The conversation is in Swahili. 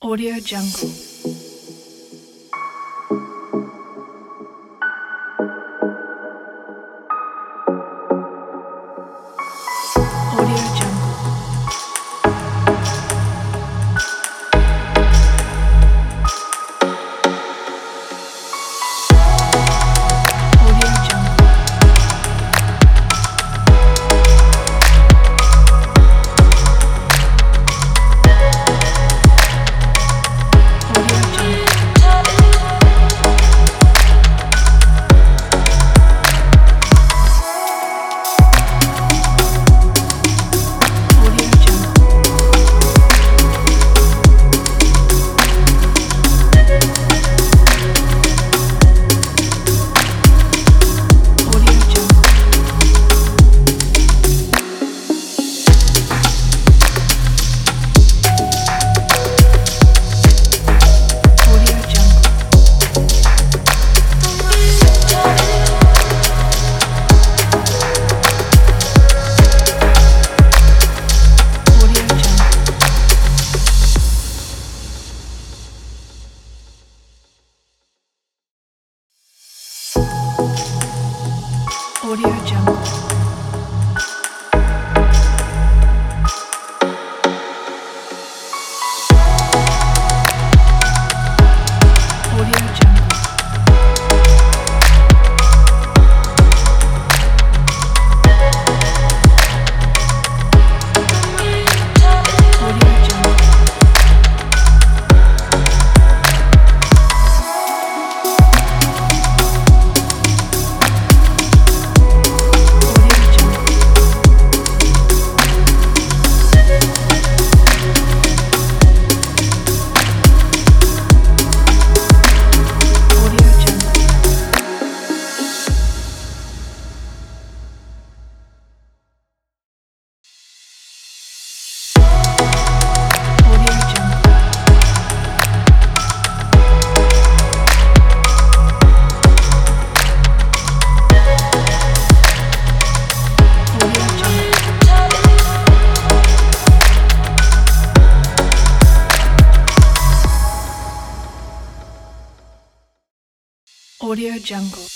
Audio Jungle. Audio Jungle. Audio Jungle. Audio Jungle. Audio Jungle. Audio Jungle. Audio Jungle. Audio Jungle. Audio Jungle. Audio Jungle. Audio Jungle. Audio Jungle. Audio Jungle. Audio Jungle. Audio Jungle. Audio Jungle.